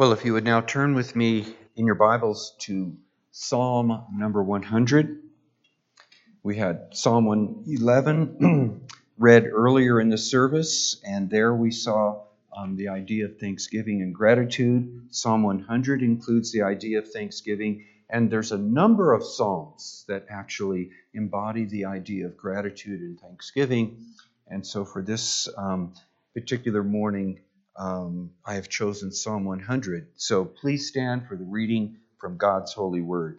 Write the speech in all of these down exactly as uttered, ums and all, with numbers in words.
Well, if you would now turn with me in your Bibles to Psalm number one hundred. We had Psalm one eleven read earlier in the service, and there we saw um, the idea of thanksgiving and gratitude. Psalm one hundred includes the idea of thanksgiving, and there's a number of psalms that actually embody the idea of gratitude and thanksgiving. And so for this um, particular morning, um, I have chosen Psalm one hundred. So please stand for the reading from God's holy word.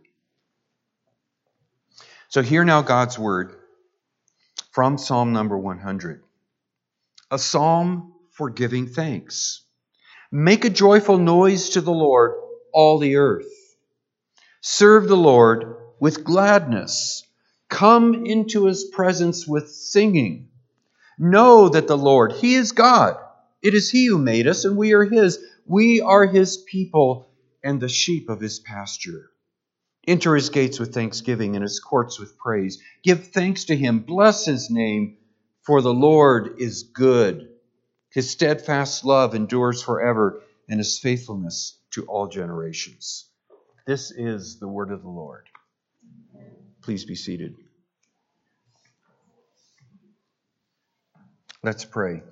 So hear now God's word from Psalm number one hundred. A psalm for giving thanks. Make a joyful noise to the Lord, all the earth. Serve the Lord with gladness. Come into his presence with singing. Know that the Lord, he is God. It is he who made us, and we are his. We are his people and the sheep of his pasture. Enter his gates with thanksgiving and his courts with praise. Give thanks to him. Bless his name, for the Lord is good. His steadfast love endures forever, and his faithfulness to all generations. This is the word of the Lord. Please be seated. Let's pray.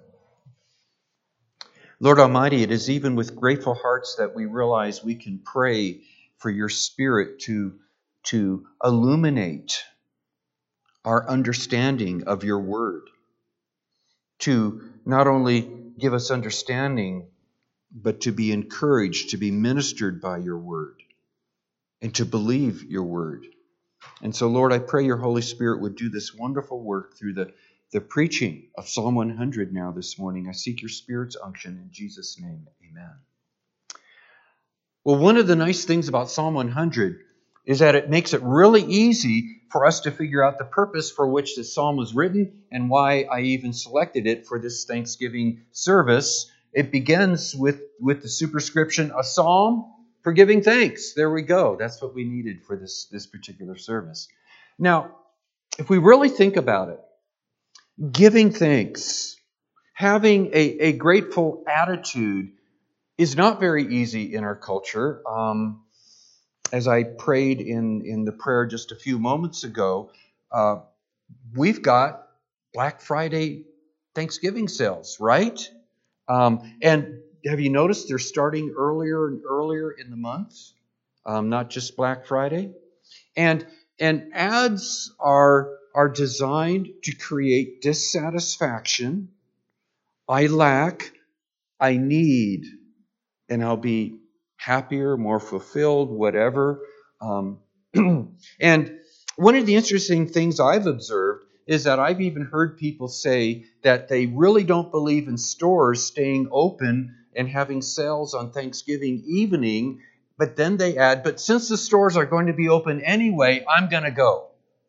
Lord Almighty, it is even with grateful hearts that we realize we can pray for your Spirit to, to illuminate our understanding of your word, to not only give us understanding, but to be encouraged, to be ministered by your word, and to believe your word. And so, Lord, I pray your Holy Spirit would do this wonderful work through the, the preaching of Psalm one hundred now this morning. I seek your Spirit's unction in Jesus' name. Amen. Well, one of the nice things about Psalm one hundred is that it makes it really easy for us to figure out the purpose for which this psalm was written and why I even selected it for this Thanksgiving service. It begins with, with the superscription, a psalm for giving thanks. There we go. That's what we needed for this, this particular service. Now, if we really think about it, giving thanks, having a, a grateful attitude is not very easy in our culture. Um, as I prayed in, in the prayer just a few moments ago, uh, we've got Black Friday Thanksgiving sales, right? Um, and have you noticed they're starting earlier and earlier in the month? Um, not just Black Friday. And and ads are, are designed to create dissatisfaction. I lack, I need, and I'll be happier, more fulfilled, whatever. Um, and one of the interesting things I've observed is that I've even heard people say that they really don't believe in stores staying open and having sales on Thanksgiving evening, but then they add, but since the stores are going to be open anyway, I'm going to go.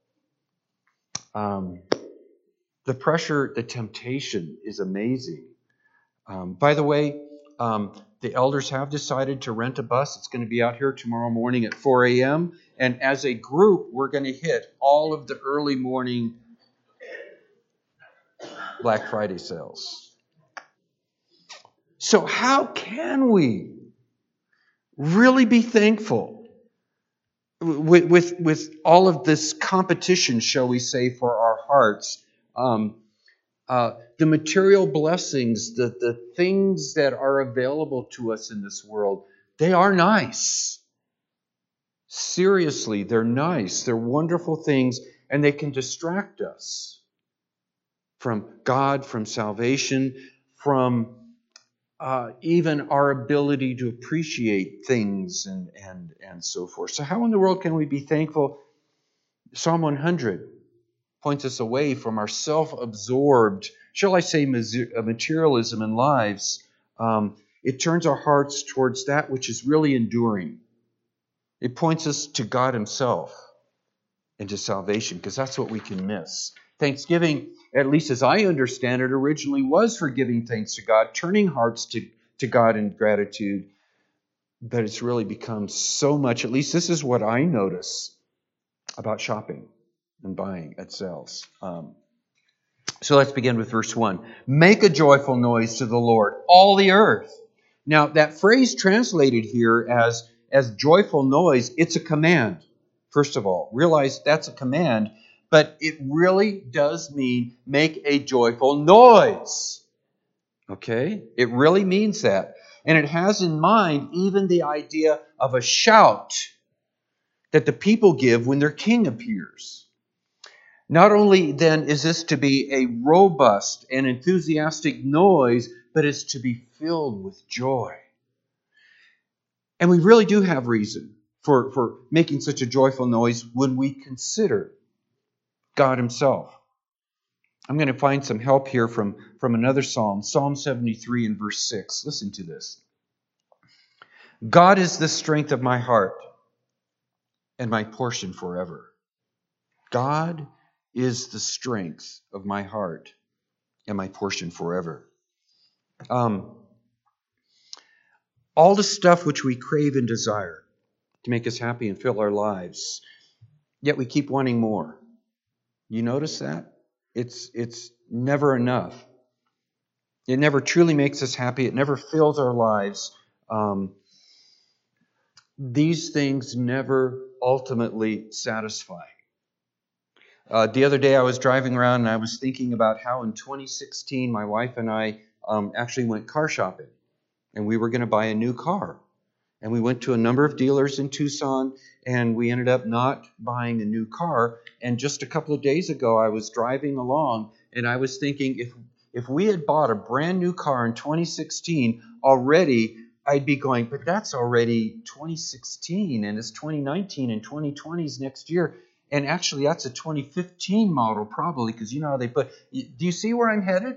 Um, the pressure, the temptation is amazing. Um, by the way, um, the elders have decided to rent a bus. It's going to be out here tomorrow morning at four a.m. And as a group, we're going to hit all of the early morning Black Friday sales. So how can we really be thankful with, with, with all of this competition, shall we say, for our hearts? Um, uh, the material blessings, the, the things that are available to us in this world, they are nice. Seriously, they're nice. They're wonderful things, and they can distract us from God, from salvation, from uh, even our ability to appreciate things and, and, and so forth. So how in the world can we be thankful? Psalm one hundred points us away from our self-absorbed, shall I say, materialism in lives. Um, it turns our hearts towards that which is really enduring. It points us to God himself and to salvation, because that's what we can miss. Thanksgiving, at least as I understand it, originally was for giving thanks to God, turning hearts to, to God in gratitude. But it's really become so much, at least this is what I notice about shopping and buying at sales. Um, so let's begin with verse one. Make a joyful noise to the Lord, all the earth. Now, that phrase translated here as, as joyful noise, it's a command, first of all. Realize that's a command, but it really does mean make a joyful noise. Okay? It really means that. And it has in mind even the idea of a shout that the people give when their king appears. Not only then is this to be a robust and enthusiastic noise, but it's to be filled with joy. And we really do have reason for, for making such a joyful noise when we consider God Himself. I'm going to find some help here from, from another psalm, Psalm seventy-three and verse six. Listen to this. God is the strength of my heart and my portion forever. God is the strength of my heart and my portion forever. Um, all the stuff which we crave and desire to make us happy and fill our lives, yet we keep wanting more. You notice that? It's, it's never enough. It never truly makes us happy. It never fills our lives. Um, these things never ultimately satisfy. Uh, the other day I was driving around and I was thinking about how in twenty sixteen my wife and I um, actually went car shopping. And we were going to buy a new car. And we went to a number of dealers in Tucson, and we ended up not buying a new car. And just a couple of days ago, I was driving along, and I was thinking, if if we had bought a brand new car in twenty sixteen, already I'd be going, but that's already twenty sixteen, and it's twenty nineteen, and twenty twenty is next year. And actually, that's a twenty fifteen model probably, because you know how they put... Do you see where I'm headed?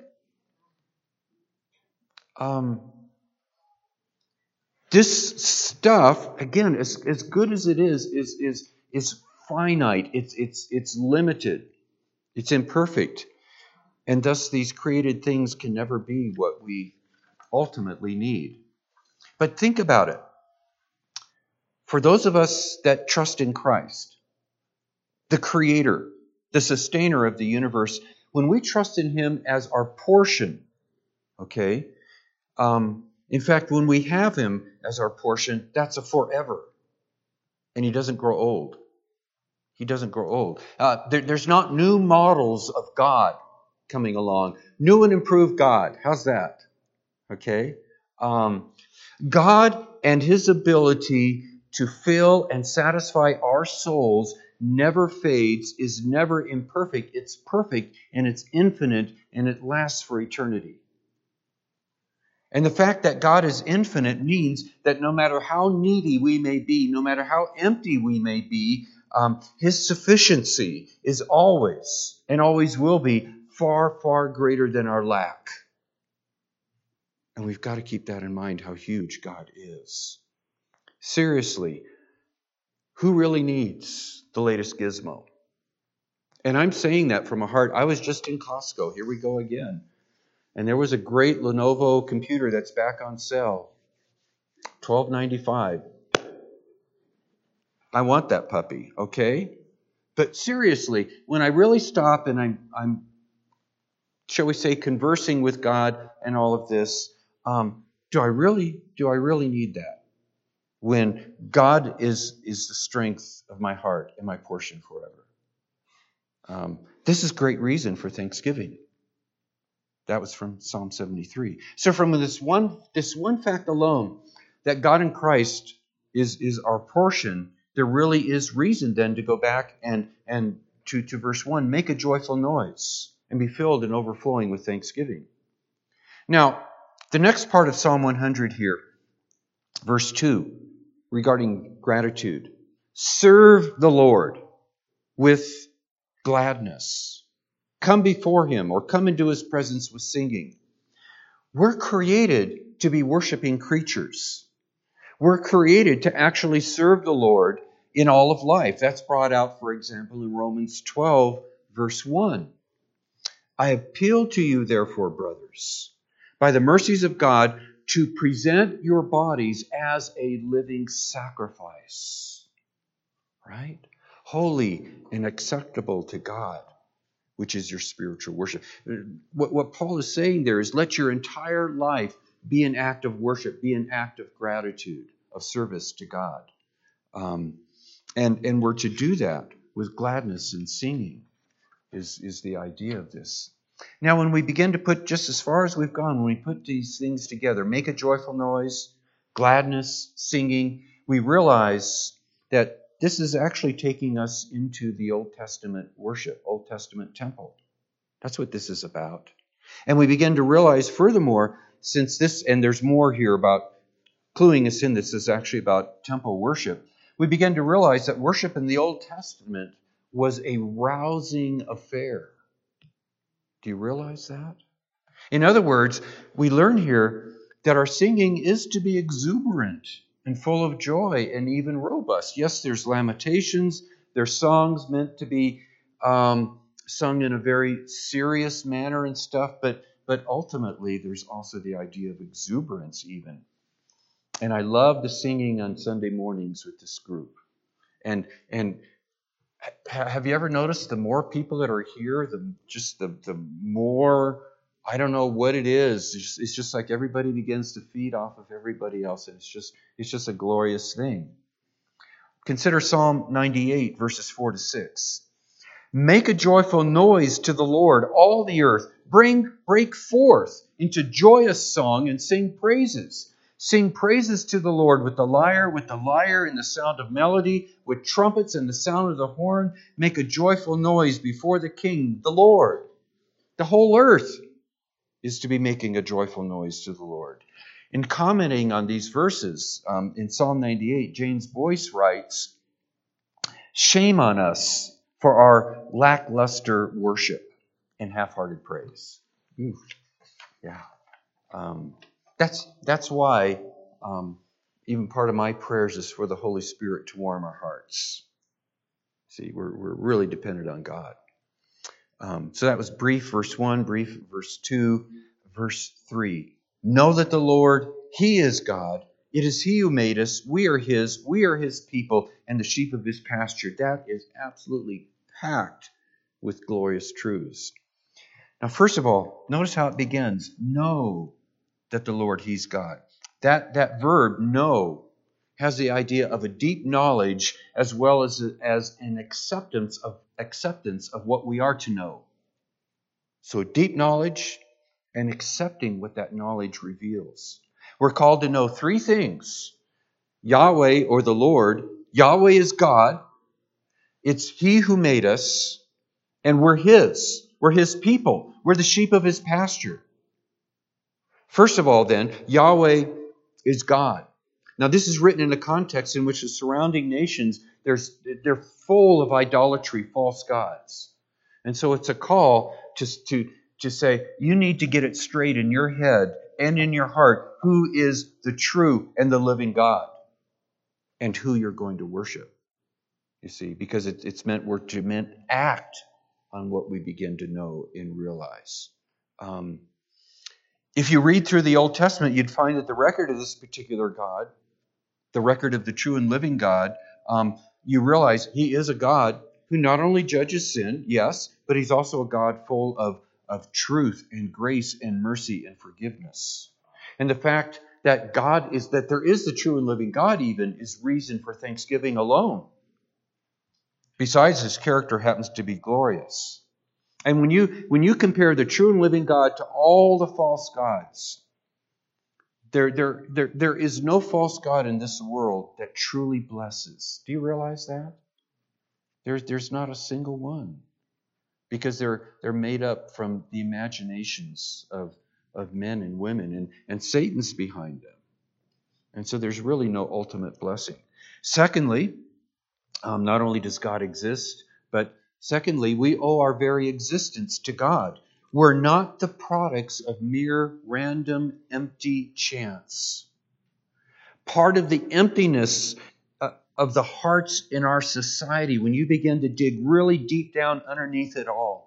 Um... This stuff, again, as, as good as it is, is, is, is finite. It's, it's, it's limited. It's imperfect. And thus these created things can never be what we ultimately need. But think about it. For those of us that trust in Christ, the Creator, the Sustainer of the universe, when we trust in Him as our portion, okay, um, in fact, when we have Him as our portion, that's a forever. And He doesn't grow old. He doesn't grow old. Uh, there, there's not new models of God coming along. New and improved God. How's that? Okay. Um, God and His ability to fill and satisfy our souls never fades, is never imperfect. It's perfect and it's infinite and it lasts for eternity. And the fact that God is infinite means that no matter how needy we may be, no matter how empty we may be, um, His sufficiency is always and always will be far, far greater than our lack. And we've got to keep that in mind, how huge God is. Seriously, who really needs the latest gizmo? And I'm saying that from a heart. I was just in Costco. Here we go again. And there was a great Lenovo computer that's back on sale. twelve ninety-five. I want that puppy, okay? But seriously, when I really stop and I'm, I'm shall we say, conversing with God and all of this, um, do I really, do I really need that? When God is, is the strength of my heart and my portion forever. Um, this is great reason for thanksgiving. That was from Psalm seventy-three. So from this one, this one fact alone, that God in Christ is, is our portion, there really is reason then to go back and, and to, to verse one, make a joyful noise and be filled and overflowing with thanksgiving. Now, the next part of Psalm one hundred here, verse two, regarding gratitude. Serve the Lord with gladness. Come before Him or come into His presence with singing. We're created to be worshiping creatures. We're created to actually serve the Lord in all of life. That's brought out, for example, in Romans twelve, verse one. I appeal to you, therefore, brothers, by the mercies of God, to present your bodies as a living sacrifice. Right? Holy and acceptable to God, which is your spiritual worship. What, what Paul is saying there is let your entire life be an act of worship, be an act of gratitude, of service to God. Um, and, and we're to do that with gladness and singing is, is the idea of this. Now, when we begin to put, just as far as we've gone, when we put these things together, make a joyful noise, gladness, singing, we realize that this is actually taking us into the Old Testament worship, Old Testament temple. That's what this is about. And we begin to realize, furthermore, since this, and there's more here about cluing us in, this is actually about temple worship, we begin to realize that worship in the Old Testament was a rousing affair. Do you realize that? In other words, we learn here that our singing is to be exuberant and full of joy and even robust. Yes, there's lamentations, there's songs meant to be um, sung in a very serious manner and stuff, but, but ultimately there's also the idea of exuberance even. And I love the singing on Sunday mornings with this group. And and have you ever noticed the more people that are here, the just the, the more, I don't know what it is. It's just, it's just like everybody begins to feed off of everybody else. And it's just it's just a glorious thing. Consider Psalm ninety-eight, verses four to six. Make a joyful noise to the Lord, all the earth. Bring, break forth into joyous song and sing praises. Sing praises to the Lord with the lyre, with the lyre and the sound of melody, with trumpets and the sound of the horn. Make a joyful noise before the King, the Lord. The whole earth is to be making a joyful noise to the Lord. In commenting on these verses, um, in Psalm ninety-eight, James Boyce writes, "Shame on us for our lackluster worship and half-hearted praise." Ooh, yeah. Um, that's that's why um, even part of my prayers is for the Holy Spirit to warm our hearts. See, we're we're really dependent on God. Um, so that was brief, verse one, brief, verse two, verse three. Know that the Lord, He is God. It is He who made us. We are His. We are His people and the sheep of His pasture. That is absolutely packed with glorious truths. Now, first of all, notice how it begins. Know that the Lord, He's God. That, that verb, know, has the idea of a deep knowledge as well as, as an acceptance of acceptance of what we are to know. So deep knowledge and accepting what that knowledge reveals. We're called to know three things. Yahweh, or the Lord. Yahweh is God. It's He who made us, and we're His. We're His people. We're the sheep of His pasture. First of all, then, Yahweh is God. Now, this is written in a context in which the surrounding nations, there's, they're full of idolatry, false gods. And so it's a call to, to, to say, you need to get it straight in your head and in your heart who is the true and the living God and who you're going to worship. You see, because it, it's meant we're to meant act on what we begin to know and realize. Um, If you read through the Old Testament, you'd find that the record of this particular God, the record of the true and living God, um, you realize He is a God who not only judges sin, yes, but He's also a God full of, of truth and grace and mercy and forgiveness. And the fact that God is, that there is the true and living God even, is reason for thanksgiving alone. Besides, His character happens to be glorious. And when you when you compare the true and living God to all the false gods, there, there, there, there is no false god in this world that truly blesses. Do you realize that? There's, there's not a single one. Because they're they're made up from the imaginations of, of men and women, and, and Satan's behind them. And so there's really no ultimate blessing. Secondly, um, not only does God exist, but secondly, we owe our very existence to God. We're not the products of mere random, empty chance. Part of the emptiness uh, of the hearts in our society, when you begin to dig really deep down underneath it all,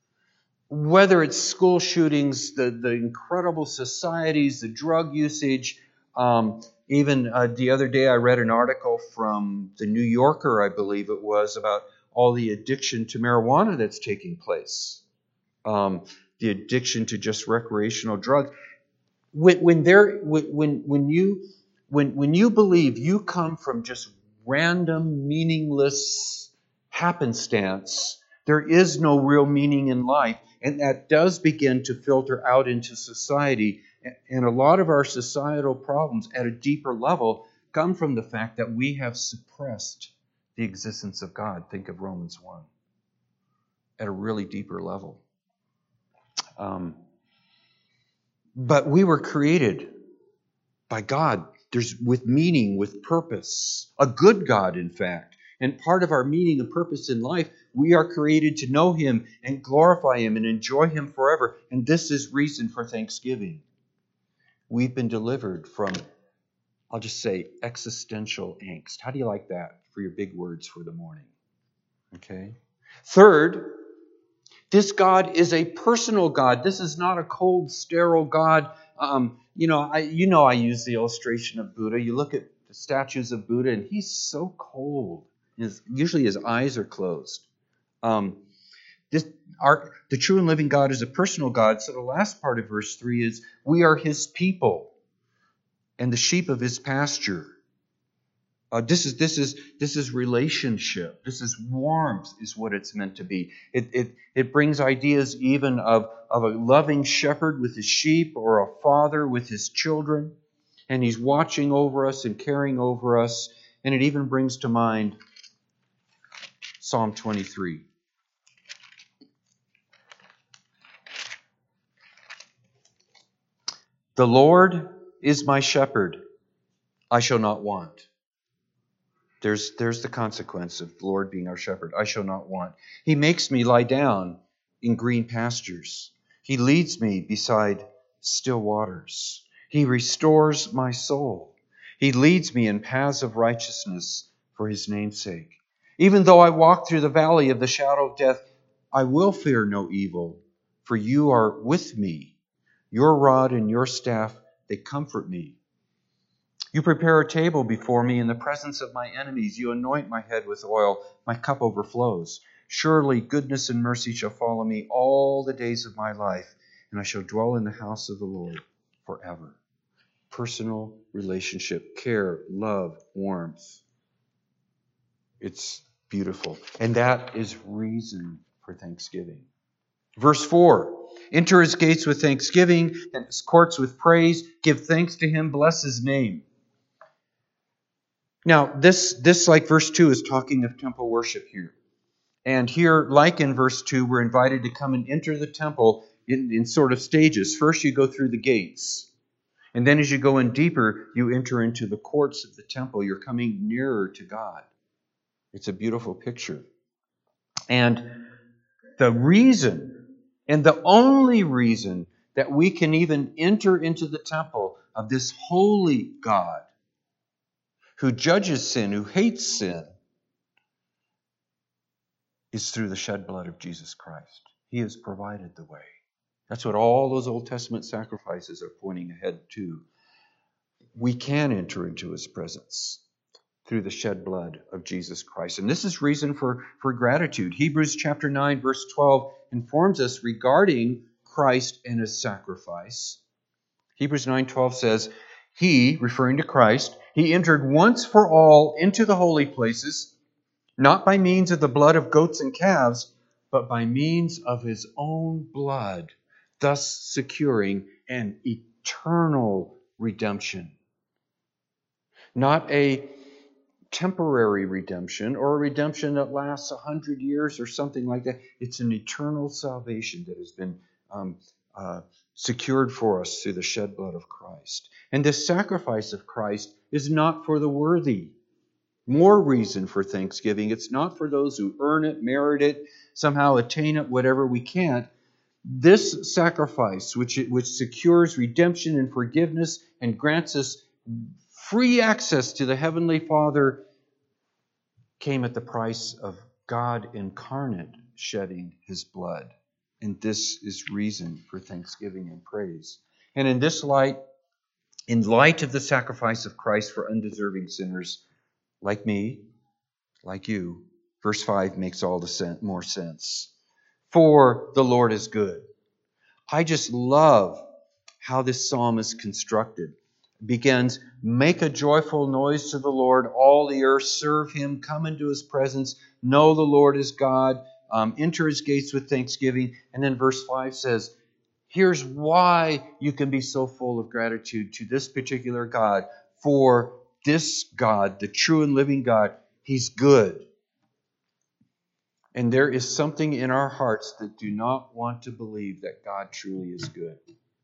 whether it's school shootings, the, the incredible societies, the drug usage, um, even uh, the other day I read an article from the New Yorker, I believe it was, about all the addiction to marijuana that's taking place, um, the addiction to just recreational drugs. when when there when when you when when you believe you come from just random, meaningless happenstance, there is no real meaning in life, and that does begin to filter out into society. And a lot of our societal problems at a deeper level come from the fact that we have suppressed the existence of God. Think of Romans one at a really deeper level. Um, but we were created by God. There's with meaning, with purpose. A good God, in fact. And part of our meaning and purpose in life, we are created to know Him and glorify Him and enjoy Him forever. And this is reason for thanksgiving. We've been delivered from, I'll just say, existential angst. How do you like that for your big words for the morning? Okay. Third, this God is a personal God. This is not a cold, sterile God. Um, you know, I, you know, I use the illustration of Buddha. You look at the statues of Buddha, and he's so cold. His, usually, his eyes are closed. Um, this, our, the true and living God is a personal God. So the last part of verse three is, we are His people and the sheep of His pasture. Uh, this is this is this is relationship. This is warmth, is what it's meant to be. It it it brings ideas even of of a loving shepherd with his sheep, or a father with his children, and He's watching over us and caring over us. And it even brings to mind Psalm twenty-three. The Lord is my shepherd; I shall not want. There's, there's the consequence of the Lord being our shepherd. I shall not want. He makes me lie down in green pastures. He leads me beside still waters. He restores my soul. He leads me in paths of righteousness for His name's sake. Even though I walk through the valley of the shadow of death, I will fear no evil, for You are with me. Your rod and Your staff, they comfort me. You prepare a table before me in the presence of my enemies. You anoint my head with oil. My cup overflows. Surely goodness and mercy shall follow me all the days of my life, and I shall dwell in the house of the Lord forever. Personal relationship, care, love, warmth. It's beautiful. And that is reason for thanksgiving. Verse four, enter His gates with thanksgiving and His courts with praise. Give thanks to Him, bless His name. Now, this, this, like verse two, is talking of temple worship here. And here, like in verse two, we're invited to come and enter the temple in, in sort of stages. First, you go through the gates. And then as you go in deeper, you enter into the courts of the temple. You're coming nearer to God. It's a beautiful picture. And the reason, and the only reason, that we can even enter into the temple of this holy God, who judges sin, who hates sin, is through the shed blood of Jesus Christ. He has provided the way. That's what all those Old Testament sacrifices are pointing ahead to. We can enter into His presence through the shed blood of Jesus Christ. And this is reason for, for gratitude. Hebrews chapter nine, verse twelve informs us regarding Christ and His sacrifice. Hebrews nine twelve says, He, referring to Christ, He entered once for all into the holy places, not by means of the blood of goats and calves, but by means of His own blood, thus securing an eternal redemption. Not a temporary redemption or a redemption that lasts a hundred years or something like that. It's an eternal salvation that has been um, uh, secured for us through the shed blood of Christ. And this sacrifice of Christ is not for the worthy. More reason for thanksgiving. It's not for those who earn it, merit it, somehow attain it, whatever we can't. This sacrifice, which, which secures redemption and forgiveness and grants us free access to the Heavenly Father, came at the price of God incarnate shedding His blood. And this is reason for thanksgiving and praise. And in this light, in light of the sacrifice of Christ for undeserving sinners like me, like you, verse five makes all the sen- more sense. For the Lord is good. I just love how this psalm is constructed. It begins, make a joyful noise to the Lord, all the earth, serve him, come into his presence, know the Lord is God, um, enter his gates with thanksgiving. And then verse five says, here's why you can be so full of gratitude to this particular God. For this God, the true and living God, he's good. And there is something in our hearts that do not want to believe that God truly is good.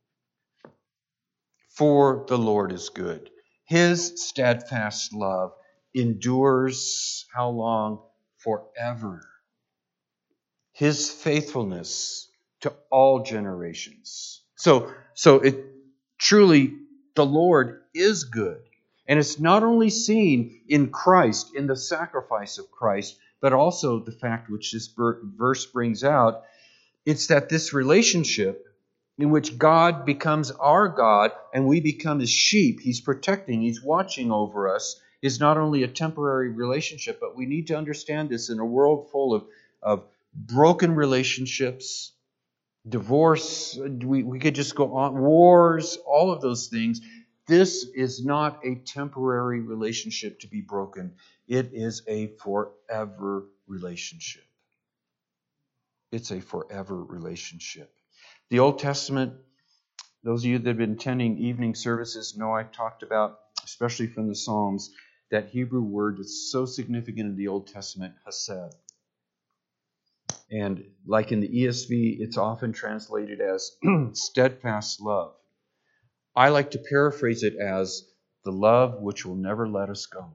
For the Lord is good. His steadfast love endures how long? Forever. His faithfulness to all generations. So, so it truly, the Lord is good. And it's not only seen in Christ, in the sacrifice of Christ, but also the fact which this verse brings out, it's that this relationship in which God becomes our God and we become his sheep, he's protecting, he's watching over us, is not only a temporary relationship, but we need to understand this in a world full of, of broken relationships, divorce, we, we could just go on, wars, all of those things. This is not a temporary relationship to be broken. It is a forever relationship. It's a forever relationship. The Old Testament, those of you that have been attending evening services know I've talked about, especially from the Psalms, that Hebrew word is so significant in the Old Testament, hesed. And like in the E S V, it's often translated as steadfast love. I like to paraphrase it as the love which will never let us go.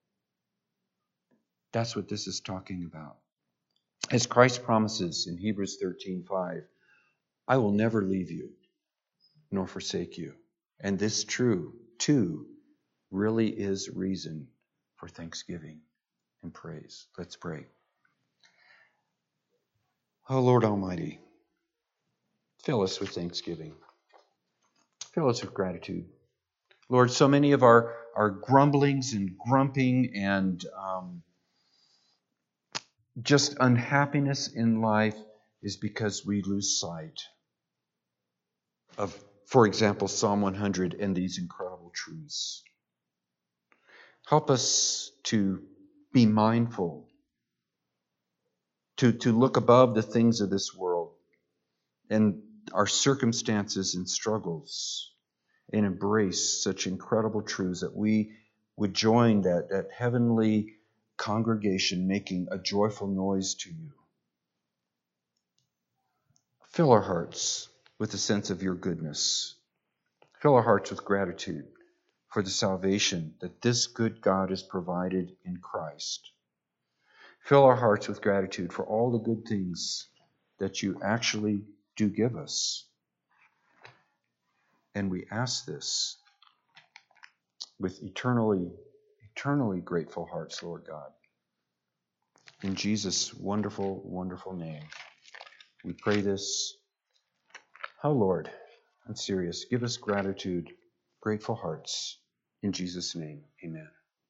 That's what this is talking about. As Christ promises in Hebrews thirteen five, I will never leave you nor forsake you. And this true, too, really is reason for thanksgiving and praise. Let's pray. Oh, Lord Almighty, fill us with thanksgiving. Fill us with gratitude. Lord, so many of our, our grumblings and grumping and um, just unhappiness in life is because we lose sight of, for example, Psalm one hundred and these incredible truths. Help us to be mindful, to, to look above the things of this world and our circumstances and struggles and embrace such incredible truths that we would join that, that heavenly congregation making a joyful noise to you. Fill our hearts with a sense of your goodness. Fill our hearts with gratitude for the salvation that this good God has provided in Christ. Fill our hearts with gratitude for all the good things that you actually do give us. And we ask this with eternally, eternally grateful hearts, Lord God. In Jesus' wonderful, wonderful name, we pray this. Oh, Lord, I'm serious. Give us gratitude, grateful hearts. In Jesus' name, amen.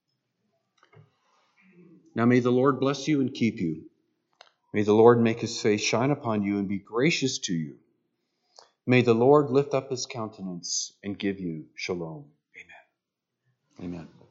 Now may the Lord bless you and keep you. May the Lord make his face shine upon you and be gracious to you. May the Lord lift up his countenance and give you shalom. Amen. Amen.